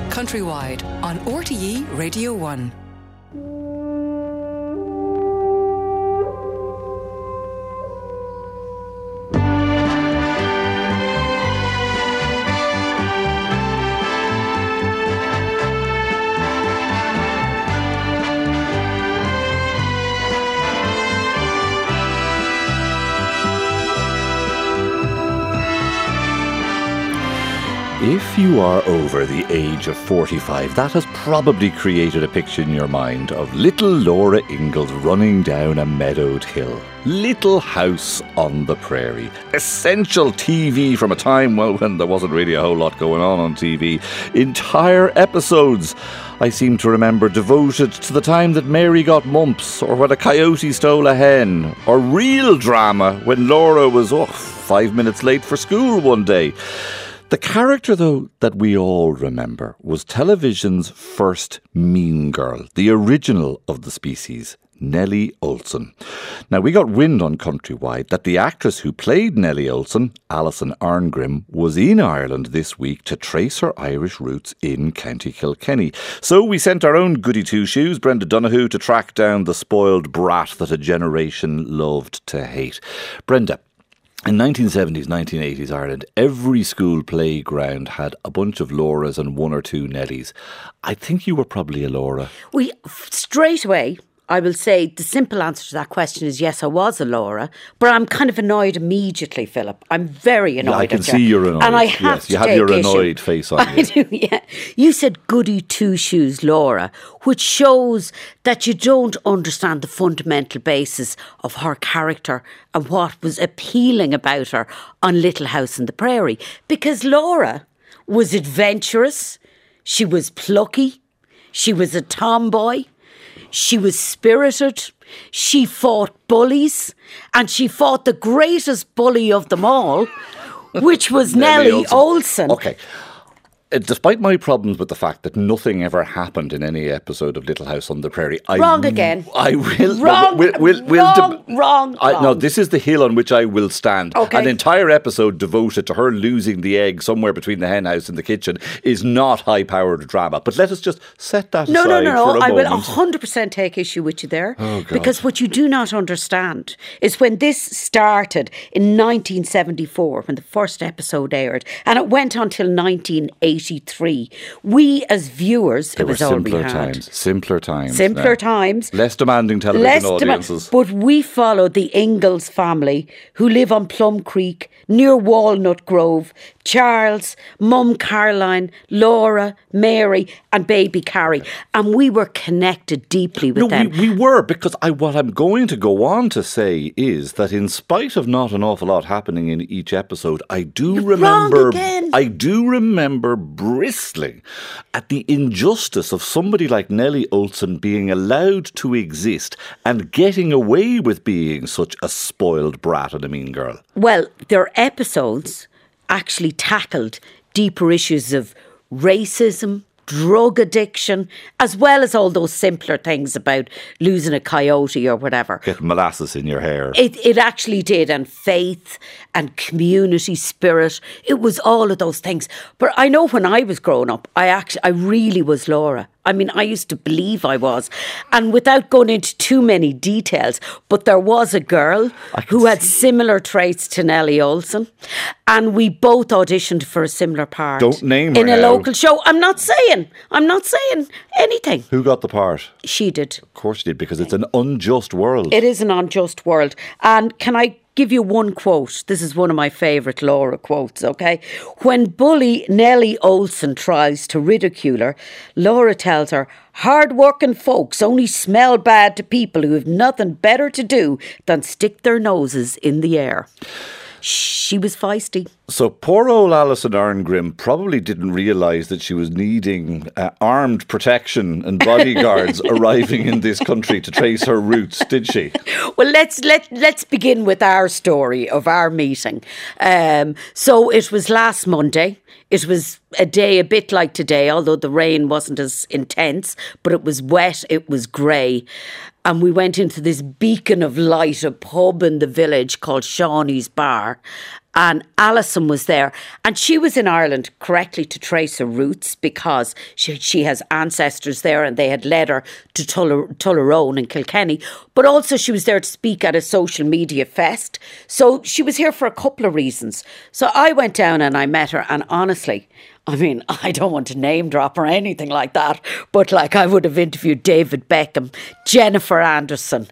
Countrywide on RTE Radio 1. If you are over the age of 45, that has probably created a picture in your mind of little Laura Ingalls running down a meadowed hill. Little House on the Prairie. Essential TV from a time, well, when there wasn't really a whole lot going on TV. Entire episodes, I seem to remember, devoted to the time that Mary got mumps, or when a coyote stole a hen, or real drama when Laura was 5 minutes late for school one day. The character, though, that we all remember was television's first mean girl, the original of the species, Nellie Oleson. Now, we got wind on Countrywide that the actress who played Nellie Oleson, Alison Arngrim, was in Ireland this week to trace her Irish roots in County Kilkenny. So we sent our own goody two-shoes, Brenda Donoghue, to track down the spoiled brat that a generation loved to hate. Brenda, in 1970s, 1980s Ireland, every school playground had a bunch of Lauras and one or two Nellies. I think you were probably a Laura. Straight away, I will say the simple answer to that question is yes, I was a Laura, but I'm kind of annoyed immediately, Philip. I'm very annoyed. Yeah, I can see you're annoyed. And I have to you have take your issue. annoyed face on you. I do, yeah. You said goody two-shoes Laura, which shows that you don't understand the fundamental basis of her character and what was appealing about her on Little House on the Prairie. Because Laura was adventurous, she was plucky, she was a tomboy, she was spirited, she fought bullies, and she fought the greatest bully of them all, which was Nellie Oleson. Okay. Despite my problems with the fact that nothing ever happened in any episode of Little House on the Prairie, Wrong again. I will. Wrong. No, this is the hill on which I will stand. Okay. An entire episode devoted to her losing the egg somewhere between the hen house and the kitchen is not high-powered drama. But let us just set that aside for a moment. I will 100% take issue with you there. Oh, God. Because what you do not understand is when this started in 1974, when the first episode aired, and it went on till 1983, we as viewers, it was all we had. Simpler times. Less demanding television audiences. But we followed the Ingalls family who live on Plum Creek near Walnut Grove. Charles, Mum Caroline, Laura, Mary and baby Carrie. And we were connected deeply with them. We were, because what I'm going to go on to say is that in spite of not an awful lot happening in each episode, I do remember bristling at the injustice of somebody like Nellie Oleson being allowed to exist and getting away with being such a spoiled brat and a mean girl. Well, their episodes actually tackled deeper issues of racism, drug addiction, as well as all those simpler things about losing a coyote or whatever. Get molasses in your hair. It actually did, and faith and community spirit. It was all of those things. But I know when I was growing up, I really was Laura. I mean, I used to believe I was. And without going into too many details, but there was a girl who had similar traits to Nellie Oleson. And we both auditioned for a similar part. Don't name her in a local show. I'm not saying anything. Who got the part? She did. Of course she did, because it's an unjust world. It is an unjust world. And can I give you one quote? This is one of my favourite Laura quotes, okay? When bully Nellie Oleson tries to ridicule her, Laura tells her, hard-working folks only smell bad to people who have nothing better to do than stick their noses in the air. She was feisty. So poor old Alison Arngrim probably didn't realise that she was needing armed protection and bodyguards arriving in this country to trace her roots, did she? Well, let's begin with our story of our meeting. So it was last Monday. It was a day a bit like today, although the rain wasn't as intense, but it was wet, it was grey. And we went into this beacon of light, a pub in the village called Shawnee's Bar. and Alison was there, and she was in Ireland correctly to trace her roots because she has ancestors there, and they had led her to Tullerone in Kilkenny, but also she was there to speak at a social media fest. So she was here for a couple of reasons. So I went down and I met her, and honestly, I mean, I don't want to name drop or anything like that, but like I would have interviewed David Beckham, Jennifer Anderson,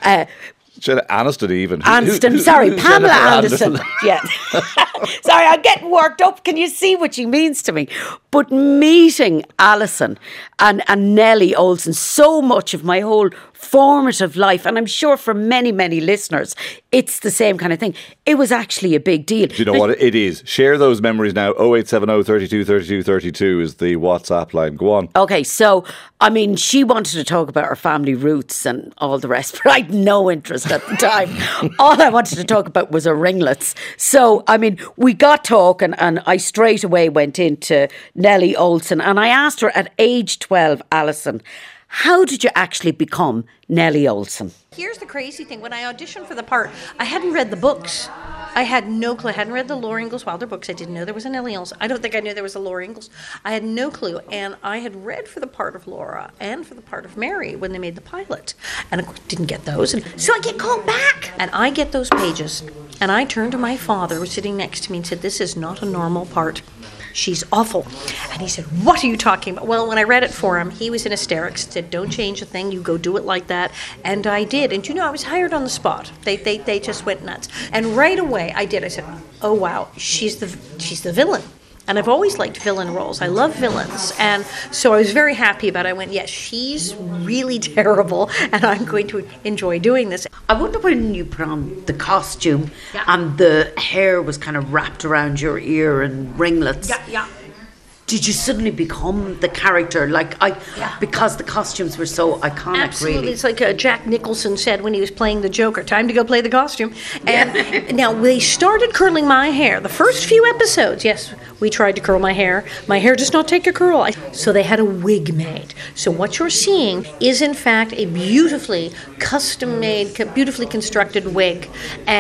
Aniston even. Sorry, Pamela Anderson. Yeah. Sorry, I'm getting worked up. Can you see what she means to me? But meeting Alison and Nellie Oleson, so much of my whole formative life, and I'm sure for many, many listeners, it's the same kind of thing. It was actually a big deal. Do you know what it is? Share those memories now. 0870 32 32 32 is the WhatsApp line. Go on. Okay, so, I mean, she wanted to talk about her family roots and all the rest, but I had no interest at the time. All I wanted to talk about was her ringlets. So, I mean, we got talking, and I straight away went into Nellie Oleson, and I asked her at age 12, Alison, how did you actually become Nellie Oleson? Here's the crazy thing. When I auditioned for the part, I hadn't read the books. I had no clue. I hadn't read the Laura Ingalls Wilder books. I didn't know there was a Nellie Oleson. I don't think I knew there was a Laura Ingalls. I had no clue. And I had read for the part of Laura and for the part of Mary when they made the pilot. And of course, didn't get those. And so I get called back. And I get those pages. And I turned to my father, who was sitting next to me, and said, this is not a normal part. She's awful. And he said, what are you talking about? Well, when I read it for him, he was in hysterics, said, don't change a thing, you go do it like that. And I did. And you know, I was hired on the spot. They just went nuts. And right away I did. I said, oh wow, she's the villain. And I've always liked villain roles. I love villains. And so I was very happy about it. I went, yes, she's really terrible, and I'm going to enjoy doing this. I wonder when you put on the costume and the hair was kind of wrapped around your ear and ringlets. Yeah. Did you suddenly become the character? Because the costumes were so iconic, Absolutely. really. It's like Jack Nicholson said when he was playing the Joker, time to go play the costume. And now they started curling my hair. The first few episodes, yes, we tried to curl my hair. My hair does not take a curl. So they had a wig made. So what you're seeing is, in fact, a beautifully custom-made, beautifully constructed wig.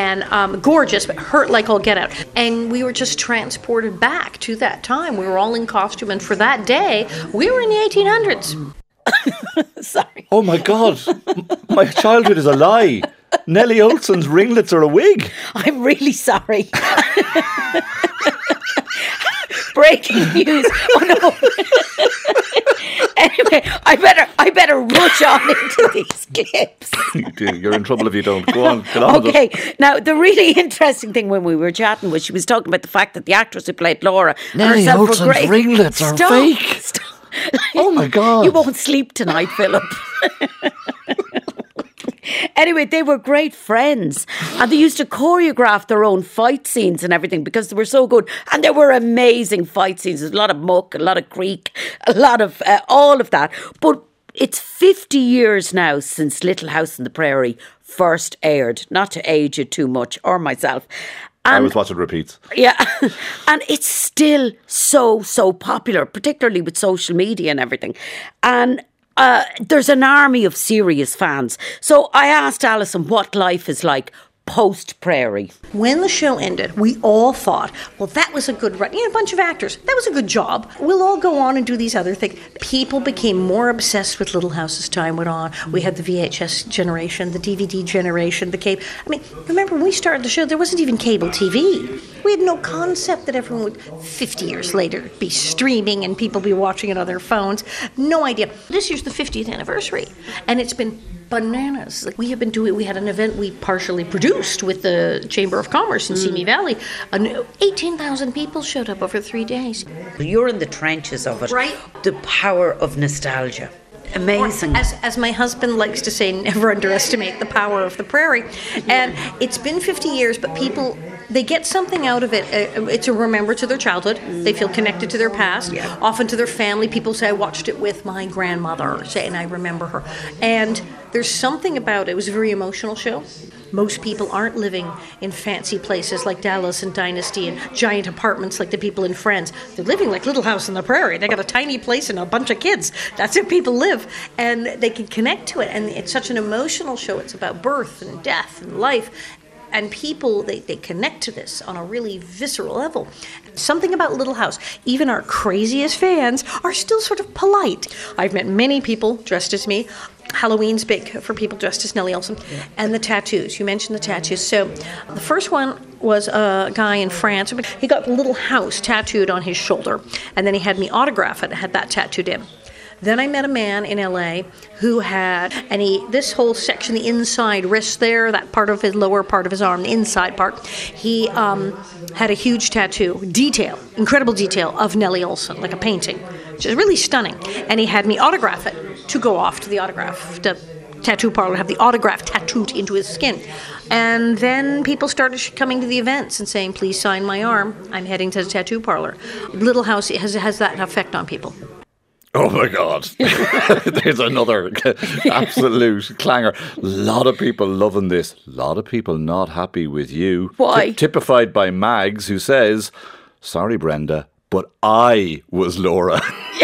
And gorgeous, but hurt like all get out. And we were just transported back to that time. We were all in costume, and for that day, we were in the 1800s. Sorry. Oh my God, my childhood is a lie. Nellie Oleson's ringlets are a wig. I'm really sorry. Breaking news. Oh no. Anyway, I better rush on into these clips. You're in trouble if you don't. Go on. Get on. Okay. Now, the really interesting thing when we were chatting was she was talking about the fact that the actress who played Laura, Nellie Oleson's ringlets are fake. Stop. Oh my God. You won't sleep tonight, Philip. Anyway, they were great friends, and they used to choreograph their own fight scenes and everything because they were so good. And there were amazing fight scenes. There's a lot of muck, a lot of creak, a lot of all of that. But it's 50 years now since Little House on the Prairie first aired, not to age it too much, or myself. And I was watching repeats. Yeah. And it's still so popular, particularly with social media and everything. And there's an army of serious fans. So I asked Alison what life is like post-Prairie. When the show ended, we all thought, well, that was a good run. You know, a bunch of actors. That was a good job. We'll all go on and do these other things. People became more obsessed with Little House as time went on. We had the VHS generation, the DVD generation, the cable. I mean, remember when we started the show, there wasn't even cable TV. We had no concept that everyone would, 50 years later, be streaming and people be watching it on their phones. No idea. This year's the 50th anniversary, and it's been bananas. Like we had an event we partially produced with the Chamber of Commerce in Simi Valley. 18,000 people showed up over 3 days. You're in the trenches of it. Right. The power of nostalgia. Amazing. As my husband likes to say, never underestimate the power of the prairie. And it's been 50 years, but people, they get something out of it. It's a remember to their childhood. They feel connected to their past, often to their family. People say, I watched it with my grandmother, and I remember her. And there's something about it. It was a very emotional show. Most people aren't living in fancy places like Dallas and Dynasty and giant apartments like the people in Friends. They're living like Little House on the Prairie. They got a tiny place and a bunch of kids. That's how people live. And they can connect to it. And it's such an emotional show. It's about birth and death and life. And people, they connect to this on a really visceral level. Something about Little House, even our craziest fans are still sort of polite. I've met many people dressed as me. Halloween's big for people dressed as Nellie Oleson. Yeah. And the tattoos. You mentioned the tattoos. So the first one was a guy in France. He got the Little House tattooed on his shoulder. And then he had me autograph it and had that tattooed in. Then I met a man in LA who had, this whole section, the inside wrist there, that part of his lower part of his arm, the inside part, he had a huge tattoo, incredible detail of Nellie Oleson, like a painting, which is really stunning. And he had me autograph it to go off to the tattoo parlor, have the autograph tattooed into his skin. And then people started coming to the events and saying, please sign my arm. I'm heading to the tattoo parlor. Little House has that effect on people. Oh my God. There's another absolute clanger. A lot of people loving this. A lot of people not happy with you. Why? Typified by Mags, who says, sorry, Brenda, but I was Laura.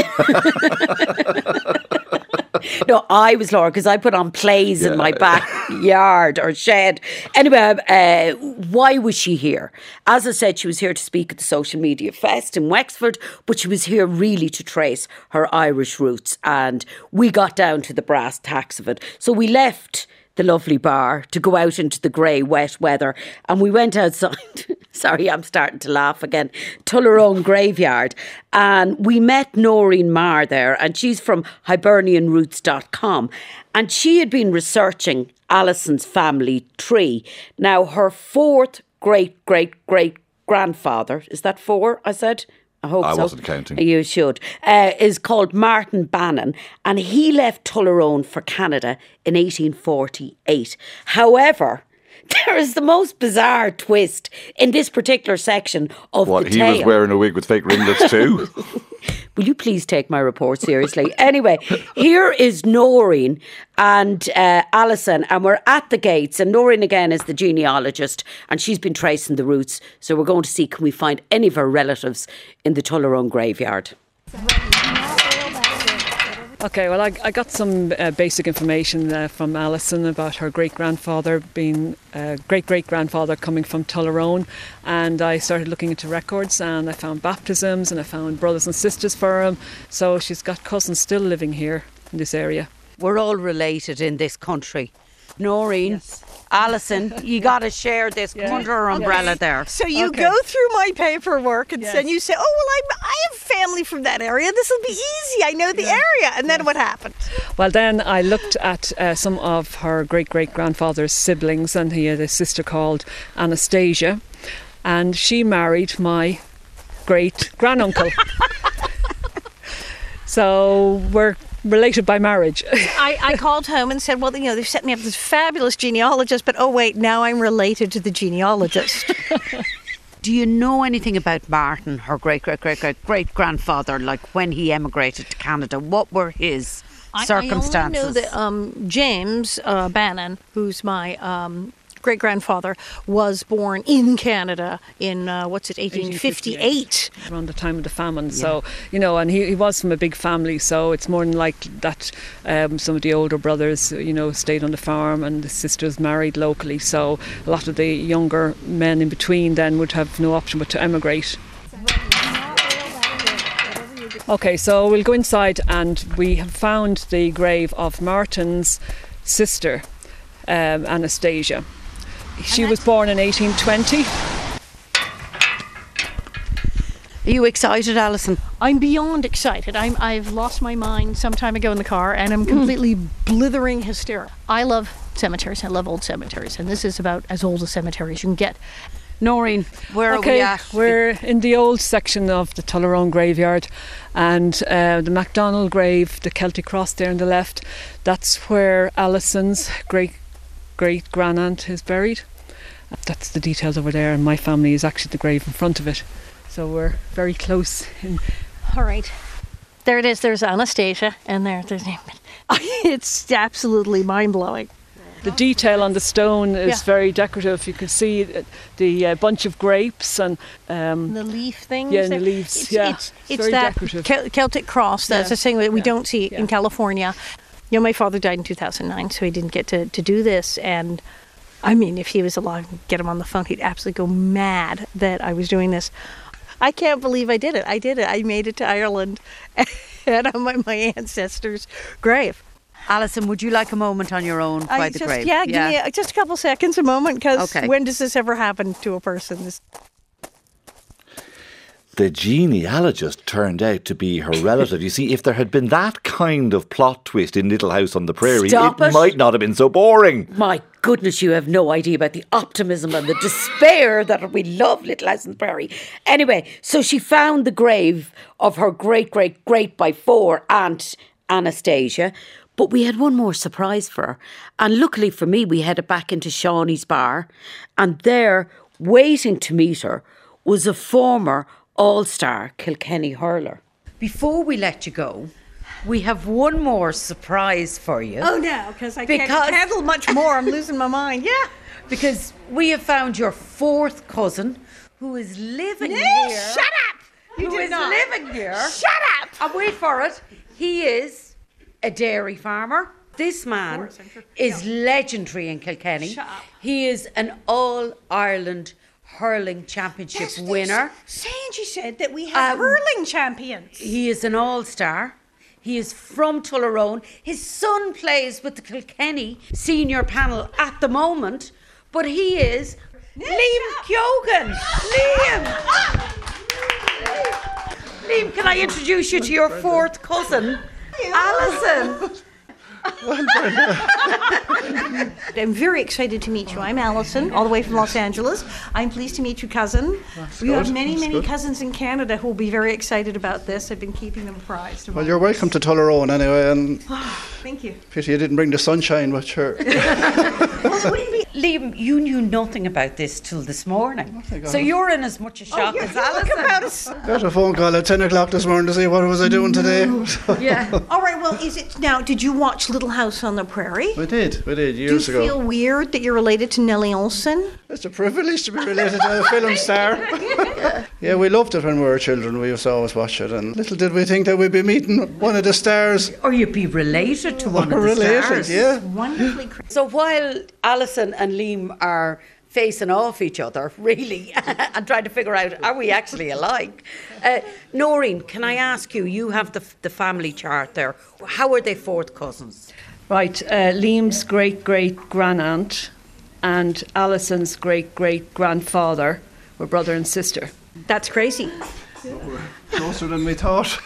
No, I was Laura because I put on plays in my backyard or shed. Anyway, why was she here? As I said, she was here to speak at the Social Media Fest in Wexford, but she was here really to trace her Irish roots. And we got down to the brass tacks of it. So we left the lovely bar to go out into the grey, wet weather. And we went outside. Sorry, I'm starting to laugh again. Tullaroan Graveyard. And we met Noreen Marr there, and she's from hibernianroots.com. And she had been researching Alison's family tree. Now, her fourth great-great-great-grandfather, is that four, I said? I hope so. I wasn't counting. You should. Is called Martin Bannon, and he left Tullaroan for Canada in 1848. However, there is the most bizarre twist in this particular section of the tale. He was wearing a wig with fake ringlets too? Will you please take my report seriously? Anyway, here is Noreen and Alison, and we're at the gates. And Noreen again is the genealogist, and she's been tracing the roots. So we're going to see, can we find any of her relatives in the Tullaroan graveyard? Okay, well, I got some basic information from Alison about her great-grandfather being great-great-grandfather coming from Tullaroan, and I started looking into records, and I found baptisms, and I found brothers and sisters for him. So she's got cousins still living here in this area. We're all related in this country. Noreen, yes. Alison, you got to share this under her umbrella there. So you go through my paperwork and then you say, oh, well, I have family from that area. This will be easy. I know the area. And then what happened? Well, then I looked at some of her great-great-grandfather's siblings, and he had a sister called Anastasia, and she married my great-granduncle. So we're related by marriage. I called home and said, well, they've set me up this fabulous genealogist, but oh wait, now I'm related to the genealogist. Do you know anything about Martin, her great-great-great-great-grandfather, like when he emigrated to Canada? What were his circumstances? I only know that James Bannon, who's my great-grandfather, was born in Canada in, 1858. Around the time of the famine. So, and he was from a big family, so it's more than likely that some of the older brothers, stayed on the farm, and the sisters married locally. So a lot of the younger men in between then would have no option but to emigrate. Okay, so we'll go inside, and we have found the grave of Martin's sister, Anastasia. She was born in 1820. Are you excited, Alison? I'm beyond excited. I've lost my mind some time ago in the car, and I'm completely blithering hysterical. I love cemeteries. I love old cemeteries, and this is about as old a cemetery as you can get. Noreen, where are we at? We're in the old section of the Tullaroan graveyard, and the MacDonald grave, the Celtic cross there on the left, that's where Alison's great-great-grandaunt is buried. That's the details over there, and my family is actually the grave in front of it. So we're very close. All right. There it is. There's Anastasia, and there's it's absolutely mind-blowing. The detail on the stone is very decorative. You can see the bunch of grapes and the leaf things. Yeah, and the leaves. It's very that decorative. Celtic cross. That's a thing that we don't see in California. My father died in 2009, so he didn't get to do this, and I mean, if he was alive and get him on the phone, he'd absolutely go mad that I was doing this. I can't believe I did it. I made it to Ireland and on my ancestors' grave. Alison, would you like a moment on your own by the grave? Yeah, give me just a couple seconds, a moment, because Okay. when does this ever happen to a person? The genealogist turned out to be her relative. You see, if there had been that kind of plot twist in Little House on the Prairie, Stop it. might not have been so boring. My goodness, you have no idea about the optimism and the despair that we love Little House on the Prairie. Anyway, so she found the grave of her great by 4 aunt Anastasia. But we had one more surprise for her. And luckily for me, we headed back into Shawnee's bar. And there, waiting to meet her, was a former All-Star Kilkenny hurler. Before we let you go, we have one more surprise for you. Oh, no, because I can't handle much more. I'm losing my mind. Yeah. Because we have found your 4th cousin who is living here. Shut up! You Who did is not. living here. Shut up! And wait for it. He is a dairy farmer. This man course, I'm sure. is legendary in Kilkenny. Shut up. He is an All-Ireland hurling championship winner. Sanji said that we have Um, hurling champions. He is an all-star. He is from Tullerone. His son plays with the Kilkenny senior panel at the moment, but he is Liam Kyogan. Liam, can I introduce you to your 4th cousin, Alison? I'm very excited to meet you. I'm Alison, all the way from Los Angeles. I'm pleased to meet you, cousin. We have many cousins in Canada who will be very excited about this. I've been keeping them apprised. Well, you're welcome to Tullerone anyway, and Thank you. pity you didn't bring the sunshine, but sure. Liam, you knew nothing about this till this morning. So you're in as much a shock as Alison. Got a phone call at 10 o'clock this morning to see what was I doing today. Yeah. All right, well, is it now, did you watch Little House on the Prairie? We did Do you years ago. feel weird that you're related to Nellie Olson? It's a privilege to be related to a film star. Yeah, we loved it when we were children. We used to always watch it, and little did we think that we'd be meeting one of the stars. Or you'd be related to one of the Related, stars. yeah. Wonderfully So while Alison and Liam are facing off each other, really, and trying to figure out, are we actually alike? Noreen, can I ask you, you have the family chart there. How are they 4th cousins? Right, Liam's great-great-grandaunt and Alison's great-great-grandfather were brother and sister. That's crazy. Closer than we thought.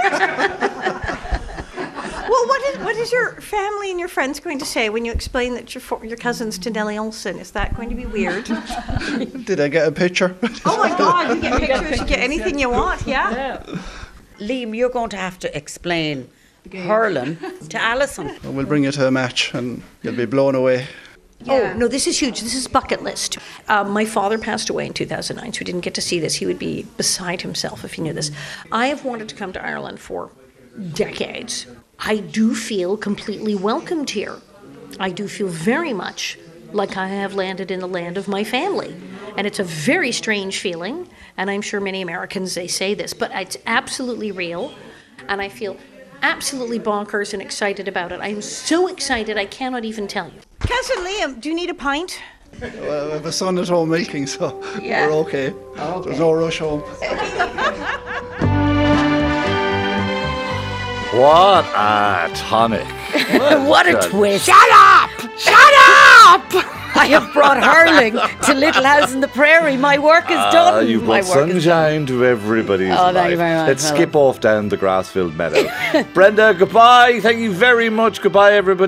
Well, what is your family and your friends going to say when you explain that your cousins to Nellie Olson? Is that going to be weird? Did I get a picture? Oh my God! You get pictures, you get anything you want. Yeah. Liam, you're going to have to explain hurling to Alison. We'll bring you to a match, and you'll be blown away. Oh no, this is huge. This is bucket list. My father passed away in 2009, so we didn't get to see this. He would be beside himself if he knew this. I have wanted to come to Ireland for decades. I do feel completely welcomed here. I do feel very much like I have landed in the land of my family. And it's a very strange feeling, and I'm sure many Americans, they say this, but it's absolutely real, and I feel absolutely bonkers and excited about it. I'm so excited I cannot even tell you. Cousin Liam, do you need a pint? Well, I have a son at home milking, so Yeah. we're okay. There's no rush home. What a tonic. What a twist. Shut up! Shut up! I have brought hurling to Little House on the Prairie. My work is done. You've My brought work is sunshine to everybody's life. thank you very much, Let's fella. skip off down the grass-filled meadow. Brenda, goodbye. Thank you very much. Goodbye, everybody.